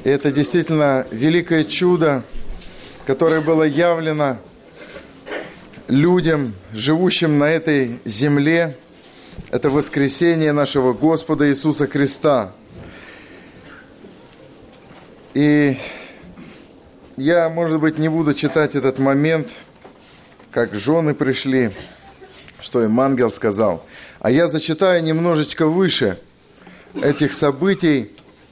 И это действительно великое чудо, которое было явлено людям, живущим на этой земле. Это воскресение нашего Господа Иисуса Христа. И я, может быть, не буду читать этот момент, как жены пришли, что им ангел сказал. А я зачитаю немножечко выше этих событий.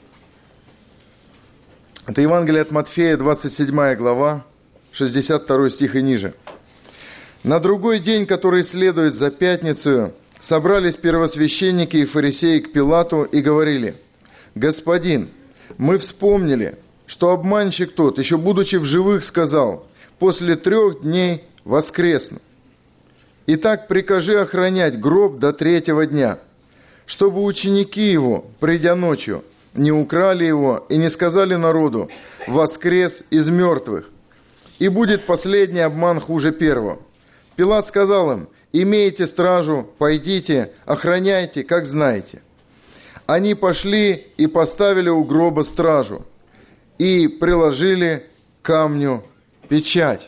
Это Евангелие от Матфея, 27 глава, 62 стих и ниже. «На другой день, который следует за пятницу, собрались первосвященники и фарисеи к Пилату и говорили: „Господин, мы вспомнили, что обманщик тот, еще будучи в живых, сказал: после 3 дней воскресну. Итак, прикажи охранять гроб до 3-го дня, чтобы ученики его, придя ночью, не украли его и не сказали народу: воскрес из мертвых. И будет последний обман хуже первого“. Пилат сказал им: „Имеете стражу, пойдите, охраняйте, как знаете“. Они пошли и поставили у гроба стражу, и приложили к камню печать.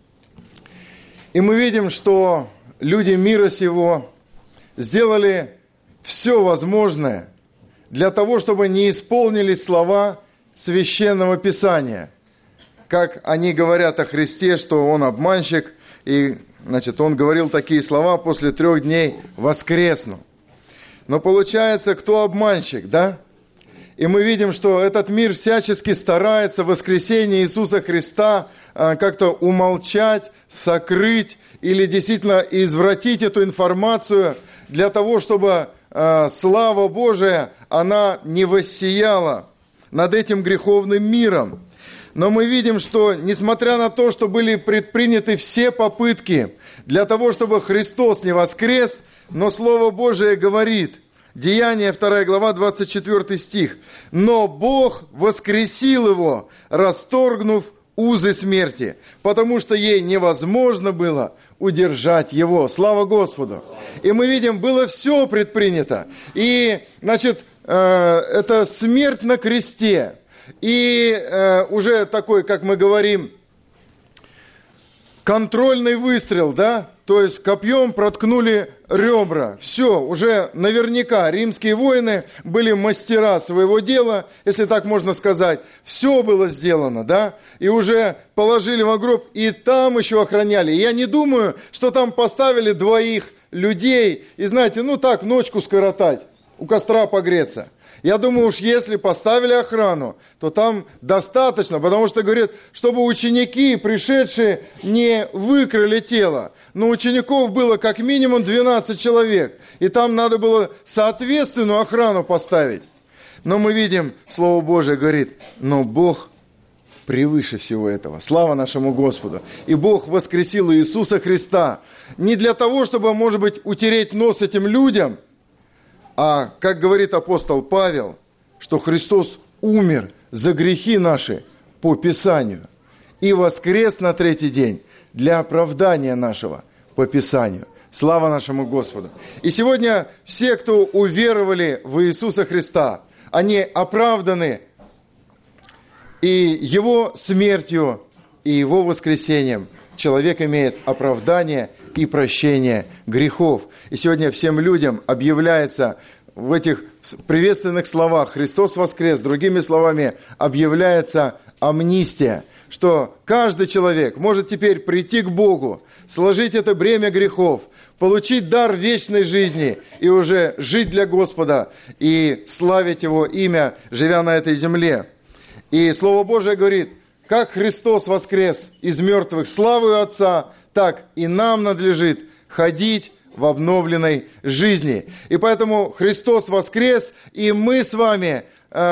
И мы видим, что люди мира сего сделали все возможное для того, чтобы не исполнились слова Священного Писания. Как они говорят о Христе, что Он обманщик, и, Он говорил такие слова: «После 3 дней воскресну». Но получается, кто обманщик, да? И мы видим, что этот мир всячески старается воскресение Иисуса Христа как-то умолчать, сокрыть или действительно извратить эту информацию для того, чтобы слава Божия, она не воссияла над этим греховным миром. Но мы видим, что несмотря на то, что были предприняты все попытки для того, чтобы Христос не воскрес, но Слово Божие говорит, Деяния 2 глава, 24 стих: «Но Бог воскресил его, расторгнув узы смерти, потому что ей невозможно было удержать его». Слава Господу! И мы видим, было все предпринято. И, это смерть на кресте. И уже такой, как мы говорим, контрольный выстрел, да? То есть копьем проткнули ребра. Все, уже наверняка римские воины были мастера своего дела, если так можно сказать. Все было сделано, да? И уже положили во гроб, и там еще охраняли. И я не думаю, что там поставили 2 людей, и знаете, так ночку скоротать, у костра погреться. Я думаю, уж если поставили охрану, то там достаточно, потому что, говорят, чтобы ученики, пришедшие, не выкрали тело. Но учеников было как минимум 12 человек, и там надо было соответственную охрану поставить. Но мы видим, Слово Божие говорит: но Бог превыше всего этого. Слава нашему Господу. И Бог воскресил Иисуса Христа не для того, чтобы, может быть, утереть нос этим людям, а, как говорит апостол Павел, что Христос умер за грехи наши по Писанию и воскрес на 3-й день для оправдания нашего по Писанию. Слава нашему Господу. И сегодня все, кто уверовали в Иисуса Христа, они оправданы и Его смертью, и Его воскресением. Человек имеет оправдание и прощение грехов. И сегодня всем людям объявляется в этих приветственных словах «Христос воскрес», другими словами, объявляется амнистия, что каждый человек может теперь прийти к Богу, сложить это бремя грехов, получить дар вечной жизни и уже жить для Господа и славить Его имя, живя на этой земле. И Слово Божие говорит: как Христос воскрес из мертвых славою Отца, так и нам надлежит ходить в обновленной жизни. И поэтому Христос воскрес, и мы с вами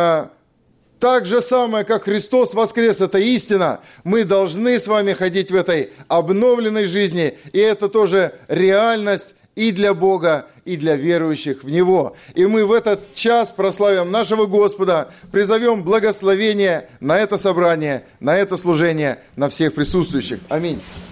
так же самое, как Христос воскрес, это истина, мы должны с вами ходить в этой обновленной жизни, и это тоже реальность и для Бога, и для верующих в Него. И мы в этот час прославим нашего Господа, призовем благословение на это собрание, на это служение, на всех присутствующих. Аминь.